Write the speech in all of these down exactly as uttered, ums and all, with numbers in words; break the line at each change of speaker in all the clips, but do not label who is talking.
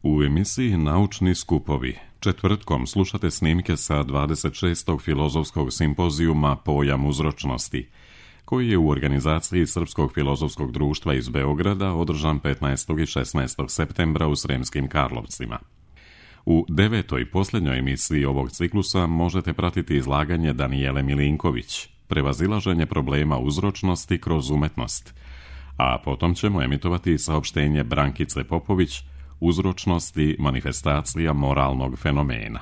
U emisiji Naučni skupovi četvrtkom slušate snimke sa dvadeset šestog filozofskog simpozijuma Pojam uzročnosti, koji je u organizaciji Srpskog filozofskog društva iz Beograda održan petnaestog i šesnaestog septembra u Sremskim Karlovcima. U devetoj posljednjoj emisiji ovog ciklusa možete pratiti izlaganje Danijele Milinković, prevazilaženje problema uzročnosti kroz umetnost, a potom ćemo emitovati saopštenje Brankice Popović, uzročnosti manifestacija moralnog fenomena.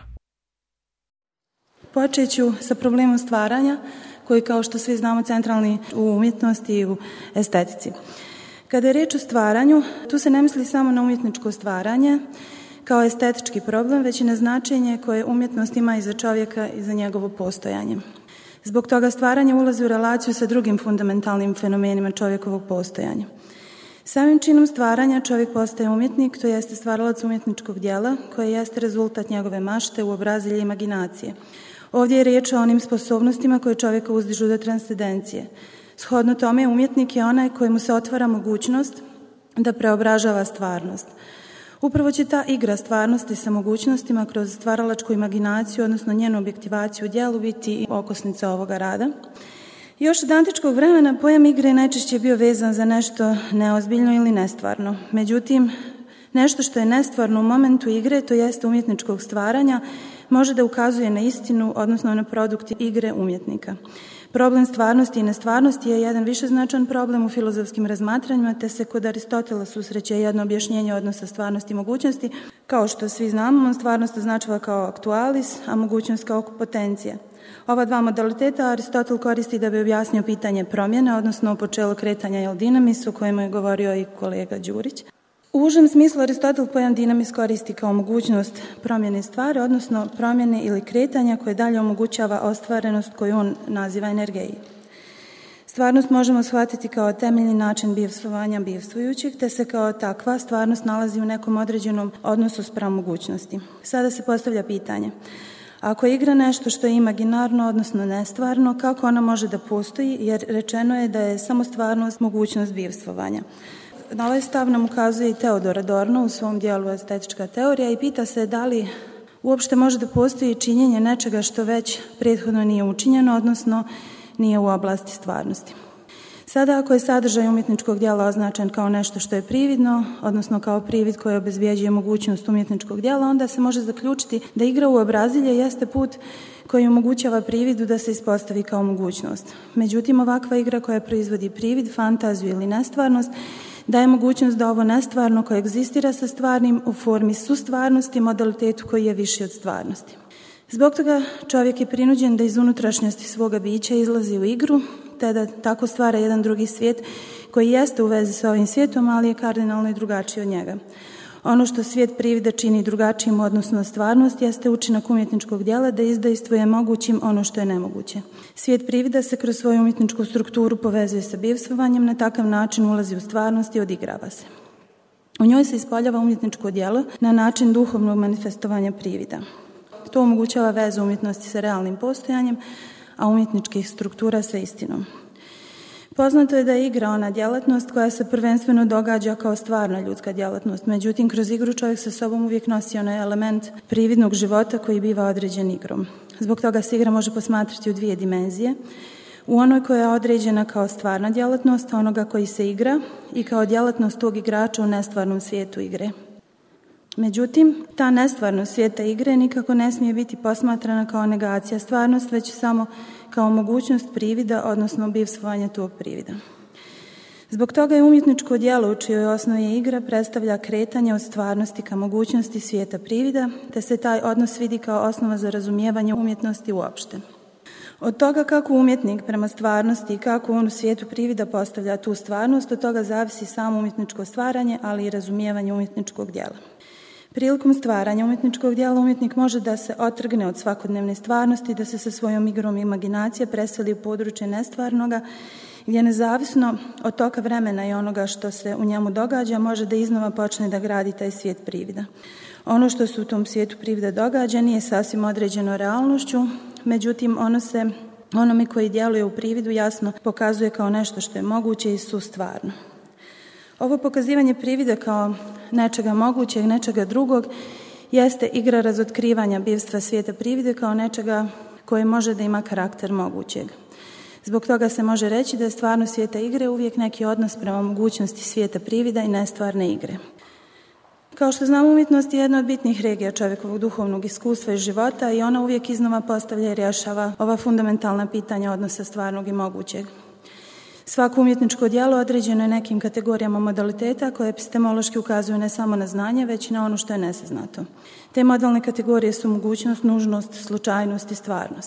Počet ću sa problemom stvaranja, koji kao što svi znamo centralni u umjetnosti i u estetici. Kada je riječ o stvaranju, tu se ne misli samo na umjetničko stvaranje kao estetički problem, već i na značenje koje umjetnost ima i za čovjeka i za njegovo postojanje. Zbog toga stvaranje ulazi u relaciju sa drugim fundamentalnim fenomenima čovjekovog postojanja. Samim činom stvaranja čovjek postaje umjetnik, to jeste stvaralac umjetničkog djela, koje jeste rezultat njegove mašte, uobrazilje i imaginacije. Ovdje je riječ o onim sposobnostima koje čovjeka uzdižu do transcendencije. Shodno tome, umjetnik je onaj kojemu se otvara mogućnost da preobražava stvarnost. Upravo će ta igra stvarnosti sa mogućnostima kroz stvaralačku imaginaciju, odnosno njenu objektivaciju u djelu, biti okosnica ovoga rada. Još od antičkog vremena pojam igre najčešće je bio vezan za nešto neozbiljno ili nestvarno. Međutim, nešto što je nestvarno u momentu igre, to jeste umjetničkog stvaranja, može da ukazuje na istinu, odnosno na produkt igre umjetnika. Problem stvarnosti i nestvarnosti je jedan višeznačan problem u filozofskim razmatranjima, te se kod Aristotela susreće jedno objašnjenje odnosa stvarnosti i mogućnosti. Kao što svi znamo, on stvarnost označava kao aktualis, a mogućnost kao potencija. Ova dva modaliteta Aristotel koristi da bi objasnio pitanje promjene, odnosno počelo kretanja ili dinamis, o kojemu je govorio i kolega Đurić. U užem smislu Aristotel pojam dinamis koristi kao mogućnost promjene stvari, odnosno promjene ili kretanja koje dalje omogućava ostvarenost koju on naziva energijom. Stvarnost možemo shvatiti kao temeljni način bivstvovanja bivstvujućeg, te se kao takva stvarnost nalazi u nekom određenom odnosu spram mogućnosti. Sada se postavlja pitanje: ako je igra nešto što je imaginarno, odnosno nestvarno, kako ona može da postoji, jer rečeno je da je samo stvarnost mogućnost bivstvovanja. Na ovaj stav nam ukazuje i Teodor Adorno u svom dijelu Estetička teorija i pita se da li uopšte može da postoji činjenje nečega što već prethodno nije učinjeno, odnosno nije u oblasti stvarnosti. Sada, ako je sadržaj umjetničkog djela označen kao nešto što je prividno, odnosno kao privid koji obezbjeđuje mogućnost umjetničkog djela, onda se može zaključiti da igra uobrazilje jeste put koji omogućava prividu da se ispostavi kao mogućnost. Međutim, ovakva igra koja proizvodi privid, fantaziju ili nestvarnost daje mogućnost da ovo nestvarno koje egzistira sa stvarnim u formi sustvarnosti, modalitetu koji je viši od stvarnosti. Zbog toga čovjek je prinuđen da iz unutrašnjosti svoga bića izlazi u igru, te da tako stvara jedan drugi svijet koji jeste u vezi sa ovim svijetom, ali je kardinalno i drugačiji od njega. Ono što svijet privida čini drugačijim odnosno na stvarnost jeste učinak umjetničkog djela da izdejstvuje mogućim ono što je nemoguće. Svijet privida se kroz svoju umjetničku strukturu povezuje sa bivstvovanjem, na takav način ulazi u stvarnost i odigrava se. U njoj se ispoljava umjetničko djelo na način duhovnog manifestovanja privida. To omogućava vezu umjetnosti sa realnim postojanjem, a umjetničkih struktura sa istinom. Poznato je da je igra ona djelatnost koja se prvenstveno događa kao stvarna ljudska djelatnost. Međutim, kroz igru čovjek sa sobom uvijek nosi onaj element prividnog života koji biva određen igrom. Zbog toga se igra može posmatrati u dvije dimenzije. U onoj koja je određena kao stvarna djelatnost onoga koji se igra i kao djelatnost tog igrača u nestvarnom svijetu igre. Međutim, ta nestvarnost svijeta igre nikako ne smije biti posmatrana kao negacija stvarnost, već samo kao mogućnost privida, odnosno bivstvovanja tog privida. Zbog toga je umjetničko djelo u čijoj osnovi je igra predstavlja kretanje od stvarnosti ka mogućnosti svijeta privida, te se taj odnos vidi kao osnova za razumijevanje umjetnosti uopšte. Od toga kako umjetnik prema stvarnosti i kako on u svijetu privida postavlja tu stvarnost, od toga zavisi samo umjetničko stvaranje, ali i razumijevanje umjetničkog djela. Prilikom stvaranja umjetničkog djela umjetnik može da se otrgne od svakodnevne stvarnosti, da se sa svojom igrom imaginacije preseli u područje nestvarnoga, gdje nezavisno od toka vremena i onoga što se u njemu događa, može da iznova počne da gradi taj svijet privida. Ono što se u tom svijetu privida događa nije sasvim određeno realnošću, međutim ono se onome koji djeluje u prividu jasno pokazuje kao nešto što je moguće i sustvarno. Ovo pokazivanje privida kao nečega mogućeg, nečega drugog, jeste igra razotkrivanja bivstva svijeta privide kao nečega koje može da ima karakter mogućeg. Zbog toga se može reći da je stvarnost svijeta igre uvijek neki odnos prema mogućnosti svijeta privida i nestvarne igre. Kao što znamo, umjetnost je jedna od bitnih regija čovjekovog duhovnog iskustva i života i ona uvijek iznova postavlja i rješava ova fundamentalna pitanja odnosa stvarnog i mogućeg. Svako umjetničko djelo određeno je nekim kategorijama modaliteta koje epistemološki ukazuju ne samo na znanje, već i na ono što je nesaznato. Te modalne kategorije su mogućnost, nužnost, slučajnost i stvarnost.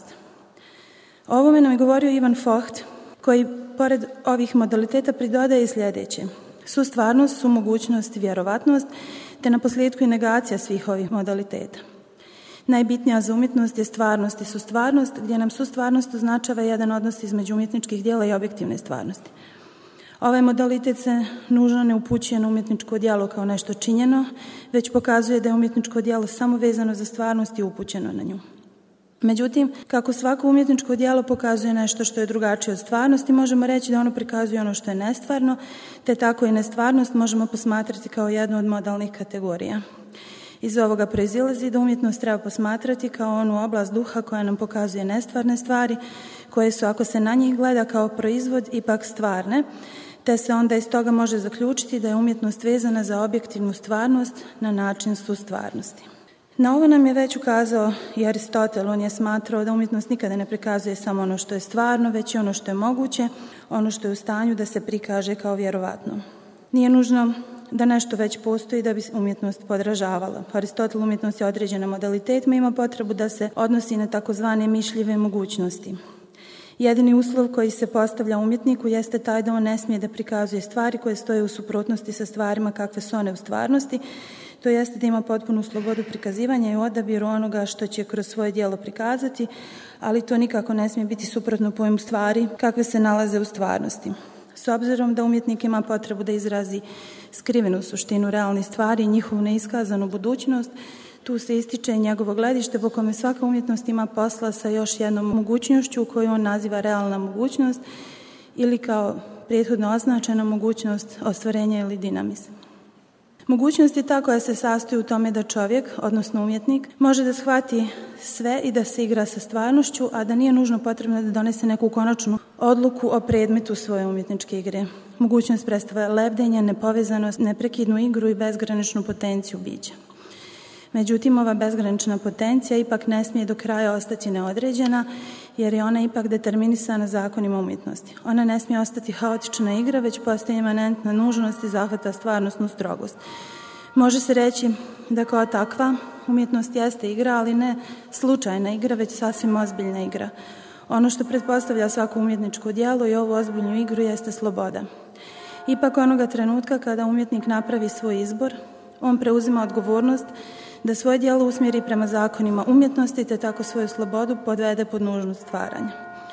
O ovome nam je govorio Ivan Focht, koji pored ovih modaliteta pridodaje i sljedeće. Su stvarnost, su mogućnost i vjerovatnost, te na posljedku i negacija svih ovih modaliteta. Najbitnija za umjetnost je stvarnost i sustvarnost, gdje nam sustvarnost označava jedan odnos između umjetničkih djela i objektivne stvarnosti. Ovaj modalitet se nužno ne upućuje na umjetničko djelo kao nešto činjeno, već pokazuje da je umjetničko djelo samo vezano za stvarnost i upućeno na nju. Međutim, kako svako umjetničko djelo pokazuje nešto što je drugačije od stvarnosti, možemo reći da ono prikazuje ono što je nestvarno, te tako i nestvarnost možemo posmatrati kao jednu od modalnih kategorija. Iz ovoga proizilazi da umjetnost treba posmatrati kao onu oblast duha koja nam pokazuje nestvarne stvari, koje su, ako se na njih gleda kao proizvod, ipak stvarne, te se onda iz toga može zaključiti da je umjetnost vezana za objektivnu stvarnost na način sustvarnosti. Na ovo nam je već ukazao i Aristotel. On je smatrao da umjetnost nikada ne prikazuje samo ono što je stvarno, već i ono što je moguće, ono što je u stanju da se prikaže kao vjerovatno. Nije nužno da nešto već postoji da bi umjetnost podražavala. Aristotel umjetnost je određena modalitetima, ima potrebu da se odnosi na takozvane mišljive mogućnosti. Jedini uslov koji se postavlja umjetniku jeste taj da on ne smije da prikazuje stvari koje stoje u suprotnosti sa stvarima kakve su one u stvarnosti, to jeste da ima potpunu slobodu prikazivanja i odabiru onoga što će kroz svoje djelo prikazati, ali to nikako ne smije biti suprotno pojmu stvari kakve se nalaze u stvarnosti. S obzirom da umjetnik ima potrebu da izrazi skrivenu suštinu realnih stvari i njihovu neiskazanu budućnost, tu se ističe njegovo gledište po kome svaka umjetnost ima posla sa još jednom mogućnošću koju on naziva realna mogućnost ili kao prethodno označena mogućnost ostvarenja ili dinamizma. Mogućnost je ta koja se sastoji u tome da čovjek, odnosno umjetnik, može da shvati sve i da se igra sa stvarnošću, a da nije nužno potrebno da donese neku konačnu odluku o predmetu svoje umjetničke igre. Mogućnost predstavlja lebdenje, nepovezanost, neprekidnu igru i bezgraničnu potenciju bića. Međutim, ova bezgranična potencija ipak ne smije do kraja ostati neodređena, jer je ona ipak determinisana zakonima umjetnosti. Ona ne smije ostati haotična igra, već postaje imanentna nužnost i zahvata stvarnostnu strogost. Može se reći da kao takva umjetnost jeste igra, ali ne slučajna igra, već sasvim ozbiljna igra. Ono što pretpostavlja svako umjetničko djelo i ovu ozbiljnu igru jeste sloboda. Ipak onoga trenutka kada umjetnik napravi svoj izbor, on preuzima odgovornost da svoje djelo usmjeri prema zakonima umjetnosti, te tako svoju slobodu podvede pod nužnost stvaranja.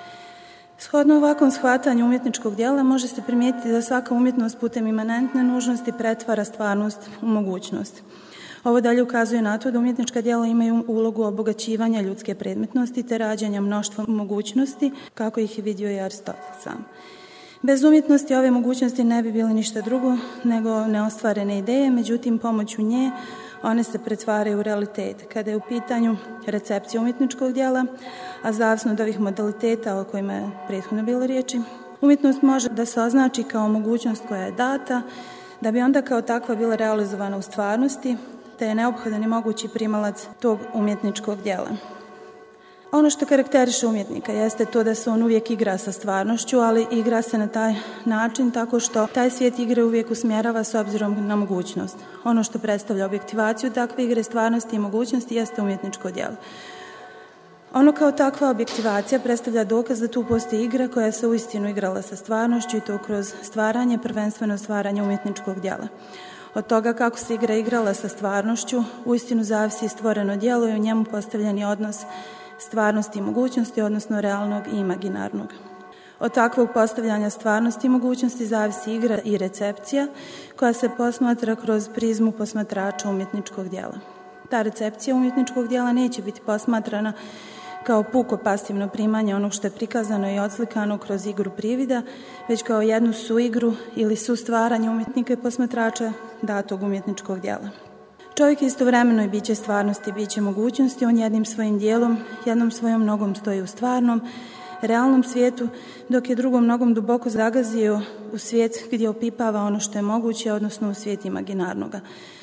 Shodno ovakvom shvatanju umjetničkog djela može se primijetiti da svaka umjetnost putem imanentne nužnosti pretvara stvarnost u mogućnost. Ovo dalje ukazuje na to da umjetnička djela imaju ulogu obogaćivanja ljudske predmetnosti te rađanja mnoštva mogućnosti, kako ih je vidio i Aristotel sam. Bez umjetnosti ove mogućnosti ne bi bili ništa drugo nego neostvarene ideje, međutim pomoću nje one se pretvaraju u realitet. Kada je u pitanju recepcija umjetničkog djela, a zavisno od ovih modaliteta o kojima je prethodno bilo riječi, umjetnost može da se označi kao mogućnost koja je data, da bi onda kao takva bila realizovana u stvarnosti, te je neophodan i mogući primalac tog umjetničkog djela. Ono što karakteriše umjetnika jeste to da se on uvijek igra sa stvarnošću, ali igra se na taj način tako što taj svijet igre uvijek usmjerava s obzirom na mogućnost. Ono što predstavlja objektivaciju takve igre stvarnosti i mogućnosti jeste umjetničko djelo. Ono kao takva objektivacija predstavlja dokaz da tu postoji igra koja se uistinu igrala sa stvarnošću i to kroz stvaranje, prvenstveno stvaranje umjetničkog djela. Od toga kako se igra igrala sa stvarnošću, uistinu zavisi stvoreno djelo i u njemu postavljeni odnos stvarnosti i mogućnosti, odnosno realnog i imaginarnog. Od takvog postavljanja stvarnosti i mogućnosti zavisi igra i recepcija koja se posmatra kroz prizmu posmatrača umjetničkog djela. Ta recepcija umjetničkog djela neće biti posmatrana kao puko pasivno primanje onog što je prikazano i odslikano kroz igru privida, već kao jednu suigru ili sustvaranje umjetnika i posmatrača datog umjetničkog djela. Čovjek je istovremeno i biće stvarnosti, biće mogućnosti, on jednim svojim dijelom, jednom svojom nogom stoji u stvarnom, realnom svijetu, dok je drugom nogom duboko zagazio u svijet gdje opipava ono što je moguće, odnosno u svijet imaginarnoga.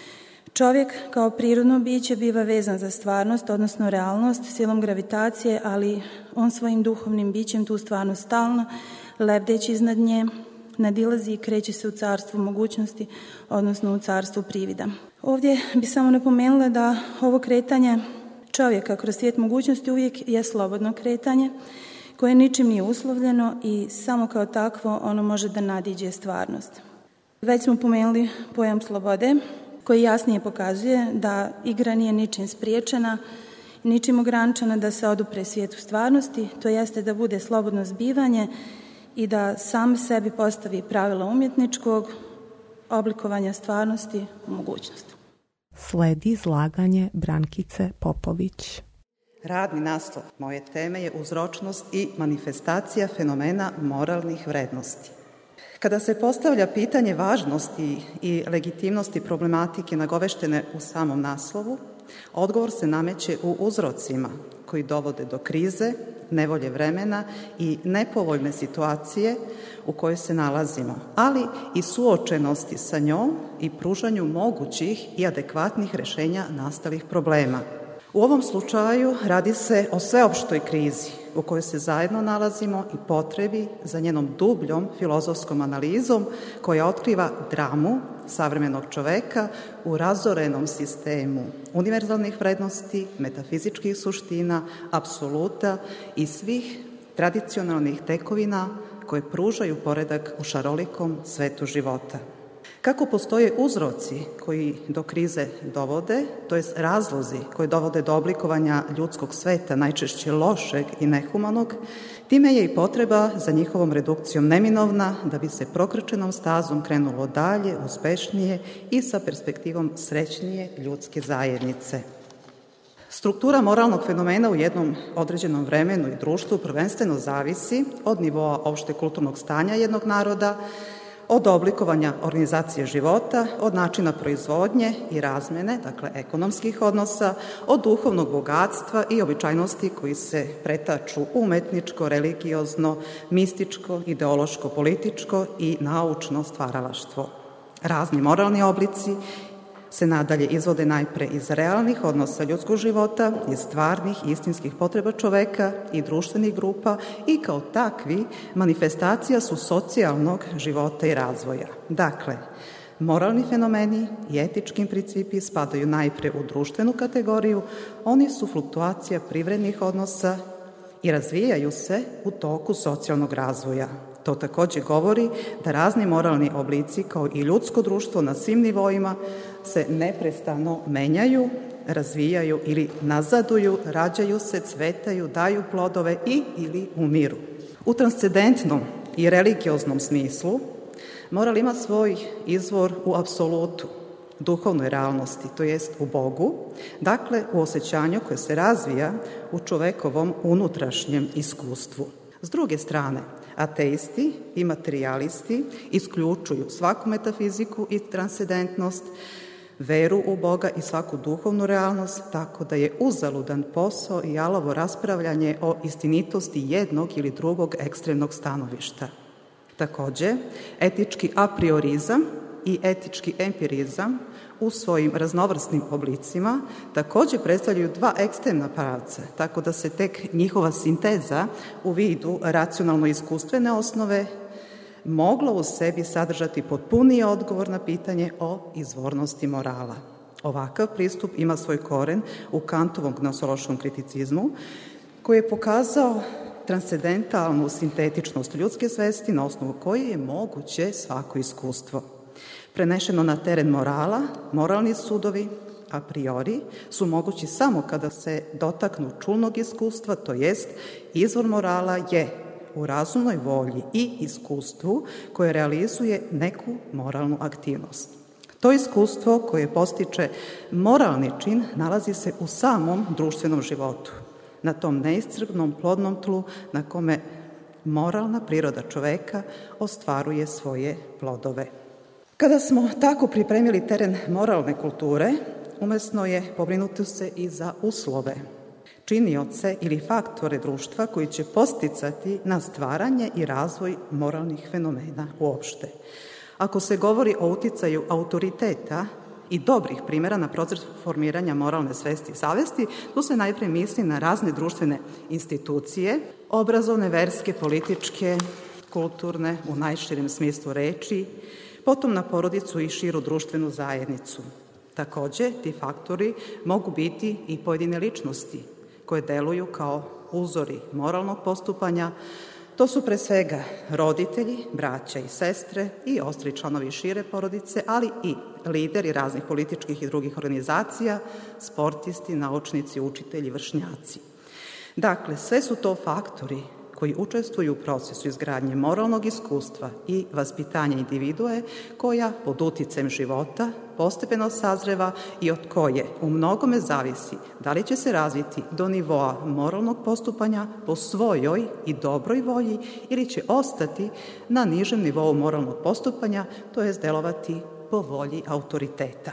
Čovjek kao prirodno biće biva vezan za stvarnost, odnosno realnost, silom gravitacije, ali on svojim duhovnim bićem tu stvarnost stalno, lebdeći iznad nje, nadilazi i kreće se u carstvu mogućnosti, odnosno u carstvu privida. Ovdje bi samo napomenula da ovo kretanje čovjeka kroz svijet mogućnosti uvijek je slobodno kretanje, koje ničim nije uslovljeno i samo kao takvo ono može da nadiđe stvarnost. Već smo pomenuli pojam slobode, koji jasnije pokazuje da igra nije ničim spriječena, ničim ograničena da se odupre svijetu stvarnosti, to jeste da bude slobodno zbivanje i da sam sebi postavi pravila umjetničkog oblikovanja stvarnosti u mogućnost.
Sledi izlaganje Brankice Popović.
Radni naslov moje teme je uzročnost i manifestacija fenomena moralnih vrednosti. Kada se postavlja pitanje važnosti i legitimnosti problematike nagoveštene u samom naslovu, odgovor se nameće u uzrocima koji dovode do krize, nevolje vremena i nepovoljne situacije u kojoj se nalazimo, ali i suočenosti sa njom i pružanju mogućih i adekvatnih rješenja nastalih problema. U ovom slučaju radi se o sveopštoj krizi u kojoj se zajedno nalazimo i potrebi za njenom dubljom filozofskom analizom koja otkriva dramu savremenog čoveka u razorenom sistemu univerzalnih vrednosti, metafizičkih suština, apsoluta i svih tradicionalnih tekovina koje pružaju poredak u šarolikom svetu života. Kako postoje uzroci koji do krize dovode, to jest razlozi koji dovode do oblikovanja ljudskog sveta, najčešće lošeg i nehumanog, time je i potreba za njihovom redukcijom neminovna da bi se prokrčenom stazom krenulo dalje, uspešnije i sa perspektivom srećnije ljudske zajednice. Struktura moralnog fenomena u jednom određenom vremenu i društvu prvenstveno zavisi od nivoa opšte kulturnog stanja jednog naroda, od oblikovanja organizacije života, od načina proizvodnje i razmene, dakle ekonomskih odnosa, od duhovnog bogatstva i običajnosti koji se pretaču umetničko, religiozno, mističko, ideološko, političko i naučno stvaralaštvo. Razni moralni oblici se nadalje izvode najpre iz realnih odnosa ljudskog života, iz stvarnih i istinskih potreba čoveka i društvenih grupa i kao takvi manifestacija su socijalnog života i razvoja. Dakle, moralni fenomeni i etički principi spadaju najpre u društvenu kategoriju, oni su fluktuacija privrednih odnosa i razvijaju se u toku socijalnog razvoja. To takođe govori da razni moralni oblici kao i ljudsko društvo na svim nivoima se neprestano menjaju, razvijaju ili nazaduju, rađaju se, cvetaju, daju plodove i ili umiru. U transcendentnom i religioznom smislu moral ima svoj izvor u apsolutu, duhovnoj realnosti, to jest u Bogu, dakle u osjećanju koje se razvija u čovekovom unutrašnjem iskustvu. S druge strane, ateisti i materijalisti isključuju svaku metafiziku i transcendentnost, veru u Boga i svaku duhovnu realnost, tako da je uzaludan posao i jalovo raspravljanje o istinitosti jednog ili drugog ekstremnog stanovišta. Takođe, etički apriorizam i etički empirizam u svojim raznovrsnim oblicima takođe predstavljaju dva ekstremna pravca, tako da se tek njihova sinteza u vidu racionalno-iskustvene osnove mogla u sebi sadržati potpuniji odgovor na pitanje o izvornosti morala. Ovakav pristup ima svoj koren u Kantovom gnosološkom kriticizmu, koji je pokazao transcendentalnu sintetičnost ljudske svesti na osnovu koje je moguće svako iskustvo. Prenešeno na teren morala, moralni sudovi a priori su mogući samo kada se dotaknu čulnog iskustva, to jest izvor morala je u razumnoj volji i iskustvu koje realizuje neku moralnu aktivnost. To iskustvo koje postiče moralni čin nalazi se u samom društvenom životu. na tom neiscrpnom plodnom tlu na kome moralna priroda čoveka ostvaruje svoje plodove. Kada smo tako pripremili teren moralne kulture, umesno je pobrinuti se i za uslove, činioce ili faktore društva koji će podsticati na stvaranje i razvoj moralnih fenomena uopšte. Ako se govori o uticaju autoriteta i dobrih primjera na proces formiranja moralne svesti i savesti, tu se najpre misli na razne društvene institucije, obrazovne, verske, političke, kulturne u najširem smislu reči, potom na porodicu i širu društvenu zajednicu. Takođe, ti faktori mogu biti i pojedine ličnosti koje deluju kao uzori moralnog postupanja. To su pre svega roditelji, braća i sestre i ostali članovi šire porodice, ali i lideri raznih političkih i drugih organizacija, sportisti, naučnici, učitelji, vršnjaci. Dakle, sve su to faktori koji učestvuju u procesu izgradnje moralnog iskustva i vaspitanja individue koja pod uticajem života postepeno sazreva i od koje u mnogome zavisi da li će se razviti do nivoa moralnog postupanja po svojoj i dobroj volji ili će ostati na nižem nivou moralnog postupanja, to jest delovati po volji autoriteta.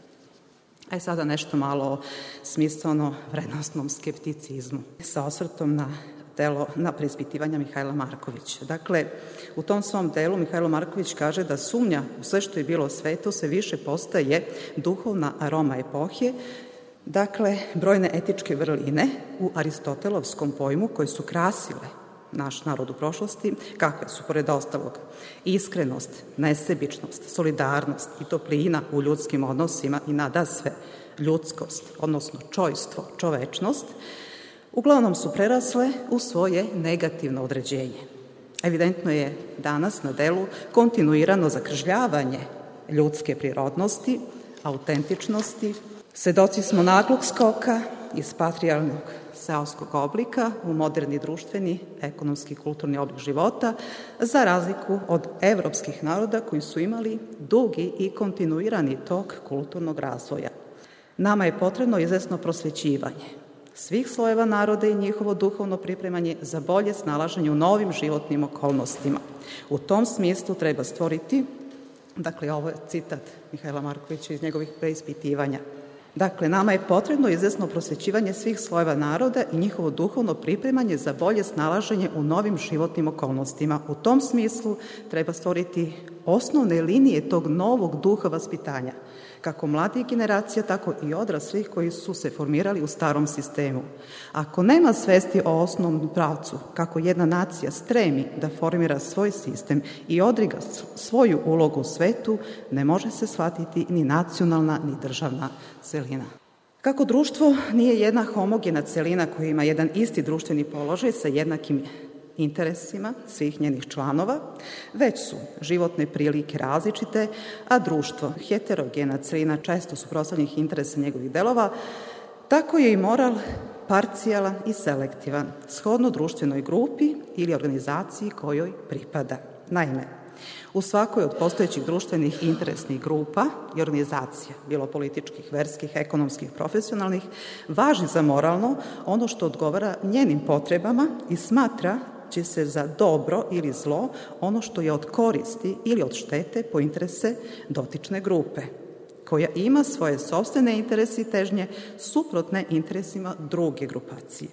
A sada nešto malo o smisleno-vrednosnom skepticizmu sa osvrtom na delo na preispitivanja Mihajla Markovića. Dakle, u tom svom delu Mihajlo Marković kaže da sumnja u sve što je bilo sveto sve više postaje duhovna aroma epohe, dakle, brojne etičke vrline u aristotelovskom pojmu koje su krasile naš narod u prošlosti, kakve su, pored ostalog, iskrenost, nesebičnost, solidarnost i toplina u ljudskim odnosima i nadasve ljudskost, odnosno čojstvo, čovečnost, uglavnom su prerasle u svoje negativno određenje. Evidentno je danas na delu kontinuirano zakržljavanje ljudske prirodnosti, autentičnosti. Svedoci smo naglog skoka iz patrijarnog seoskog oblika u moderni društveni, ekonomski i kulturni oblik života, za razliku od evropskih naroda koji su imali dugi i kontinuirani tok kulturnog razvoja. Nama je potrebno izvesno prosvećivanje svih slojeva naroda i njihovo duhovno pripremanje za bolje snalaženje u novim životnim okolnostima. U tom smislu treba stvoriti, dakle ovo je citat Mihajla Markovića iz njegovih preispitivanja, dakle nama je potrebno izvesno prosvećivanje svih slojeva naroda i njihovo duhovno pripremanje za bolje snalaženje u novim životnim okolnostima. U tom smislu treba stvoriti osnovne linije tog novog duha vaspitanja, kako mladih generacija, tako i odraslih koji su se formirali u starom sistemu. Ako nema svesti o osnovnom pravcu, kako jedna nacija stremi da formira svoj sistem i odriga svoju ulogu u svetu, ne može se shvatiti ni nacionalna, ni državna celina. Kako društvo nije jedna homogena celina koja ima jedan isti društveni položaj sa jednakim interesima svih njenih članova, već su životne prilike različite, a društvo, heterogena celina često suprotstavljenih interesa njegovih delova, tako je i moral parcijalan i selektivan, shodno društvenoj grupi ili organizaciji kojoj pripada. Naime, u svakoj od postojećih društvenih interesnih grupa i organizacija, bilo političkih, verskih, ekonomskih, profesionalnih, važi za moralno ono što odgovara njenim potrebama i smatra će se za dobro ili zlo ono što je od koristi ili od štete po interese dotične grupe, koja ima svoje sopstvene interese i težnje suprotne interesima druge grupacije.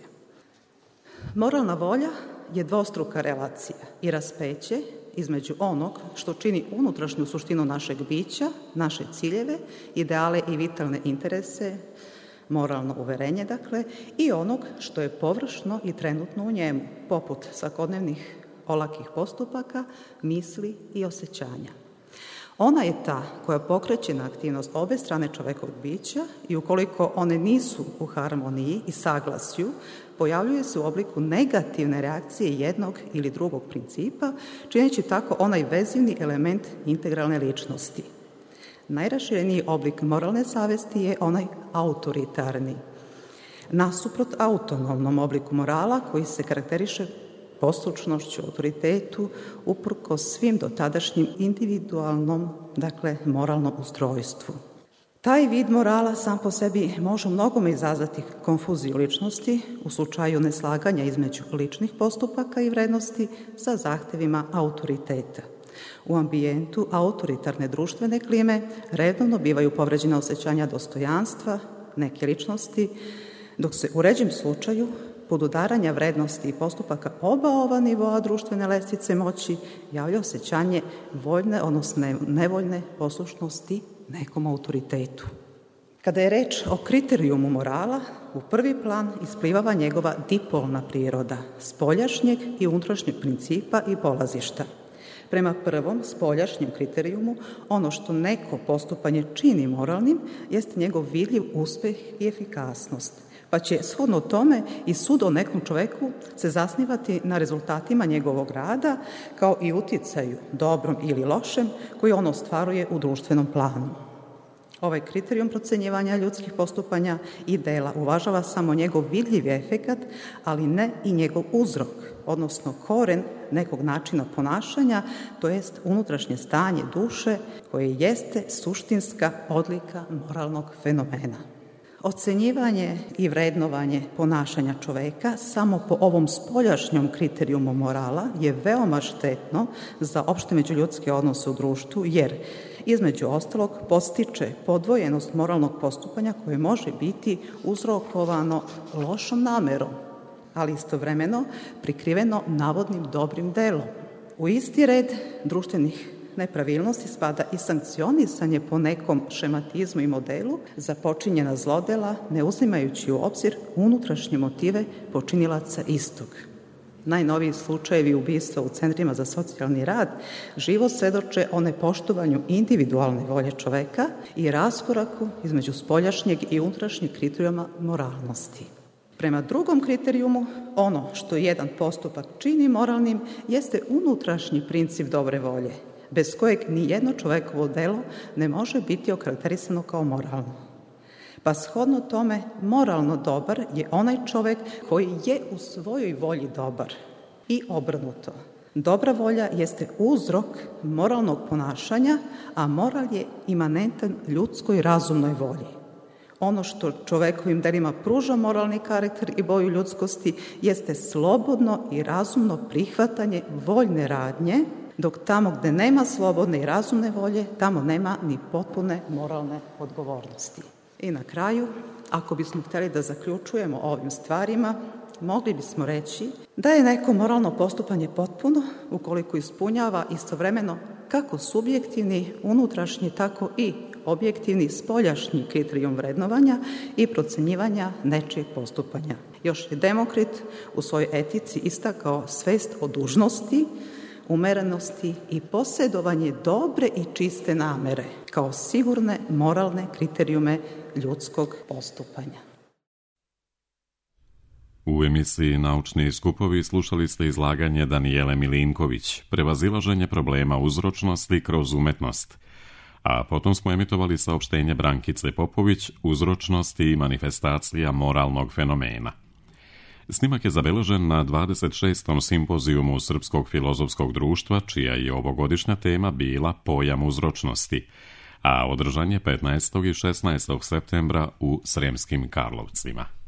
Moralna volja je dvostruka relacija i raspeće između onog što čini unutrašnju suštinu našeg bića, naše ciljeve, ideale i vitalne interese, moralno uverenje, dakle, i onog što je površno i trenutno u njemu, poput svakodnevnih olakih postupaka, misli i osjećanja. Ona je ta koja pokreće na aktivnost obe strane čovekovog bića i ukoliko one nisu u harmoniji i saglasju, pojavljuje se u obliku negativne reakcije jednog ili drugog principa, čineći tako onaj vezivni element integralne ličnosti. Najrašireniji oblik moralne savesti je onaj autoritarni, nasuprot autonomnom obliku morala koji se karakteriše poslušnošću, autoritetu, uprkos svim dotadašnjim individualnom, dakle, moralnom ustrojstvu. Taj vid morala sam po sebi može u mnogome izazvati konfuziju ličnosti u slučaju neslaganja između ličnih postupaka i vrednosti sa zahtevima autoriteta. U ambijentu autoritarne društvene klime redovno bivaju povređena osjećanja dostojanstva neke ličnosti, dok se u ređem slučaju podudaranja vrednosti i postupaka oba ova nivoa društvene lestvice moći javlja osjećanje voljne, odnosno nevoljne poslušnosti nekom autoritetu. Kada je reč o kriterijumu morala, u prvi plan isplivava njegova dipolna priroda, spoljašnjeg i unutrašnjeg principa i polazišta. Prema prvom, spoljašnjem kriterijumu, ono što neko postupanje čini moralnim, jeste njegov vidljiv uspeh i efikasnost. Pa će shodno tome i sud o nekom čoveku se zasnivati na rezultatima njegovog rada, kao i uticaju, dobrom ili lošem, koji on ostvaruje u društvenom planu. Ovaj kriterijum procenjivanja ljudskih postupanja i dela uvažava samo njegov vidljivi efekat, ali ne i njegov uzrok, odnosno koren nekog načina ponašanja, to jest unutrašnje stanje duše koje jeste suštinska odlika moralnog fenomena. Ocenjivanje i vrednovanje ponašanja čoveka samo po ovom spoljašnjom kriterijumu morala je veoma štetno za opšte međuljudske odnose u društvu, jer između ostalog podstiče podvojenost moralnog postupanja koje može biti uzrokovano lošom namerom, ali istovremeno prikriveno navodnim dobrim delom. U isti red društvenih nepravilnosti spada i sankcionisanje po nekom šematizmu i modelu za počinjena zlodela, ne uzimajući u obzir unutrašnje motive počinilaca istog. Najnoviji slučajevi ubistva u centrima za socijalni rad živo svedoče o nepoštovanju individualne volje čoveka i raskoraku između spoljašnjeg i unutrašnjeg kriterijuma moralnosti. Prema drugom kriterijumu, ono što jedan postupak čini moralnim jeste unutrašnji princip dobre volje, bez kojeg ni jedno čovekovo delo ne može biti okarakterisano kao moralno. Pa shodno tome, moralno dobar je onaj čovek koji je u svojoj volji dobar. I obrnuto. Dobra volja jeste uzrok moralnog ponašanja, a moral je imanentan ljudskoj razumnoj volji. Ono što čovekovim delima pruža moralni karakter i boju ljudskosti jeste slobodno i razumno prihvatanje voljne radnje, dok tamo gde nema slobodne i razumne volje, tamo nema ni potpune moralne odgovornosti. I na kraju, ako bismo hteli da zaključujemo ovim stvarima, mogli bismo reći da je neko moralno postupanje potpuno ukoliko ispunjava istovremeno kako subjektivni, unutrašnji, tako i objektivni spoljašnji kriterijum vrednovanja i procenjivanja nečijeg postupanja. Još je Demokrit u svojoj etici istakao svest o dužnosti, umerenosti i posjedovanje dobre i čiste namere kao sigurne moralne kriterijume ljudskog postupanja.
U emisiji Naučni skupovi slušali ste izlaganje Danijele Milinković, prevazilaženje problema uzročnosti kroz umetnost, a potom smo emitovali saopštenje Brankice Popović, uzročnosti i manifestacija moralnog fenomena. Snimak je zabeležen na dvadeset šestom simpozijumu Srpskog filozofskog društva, čija je ovogodišnja tema bila pojam uzročnosti, a održan je petnaestog i šesnaestog septembra u Sremskim Karlovcima.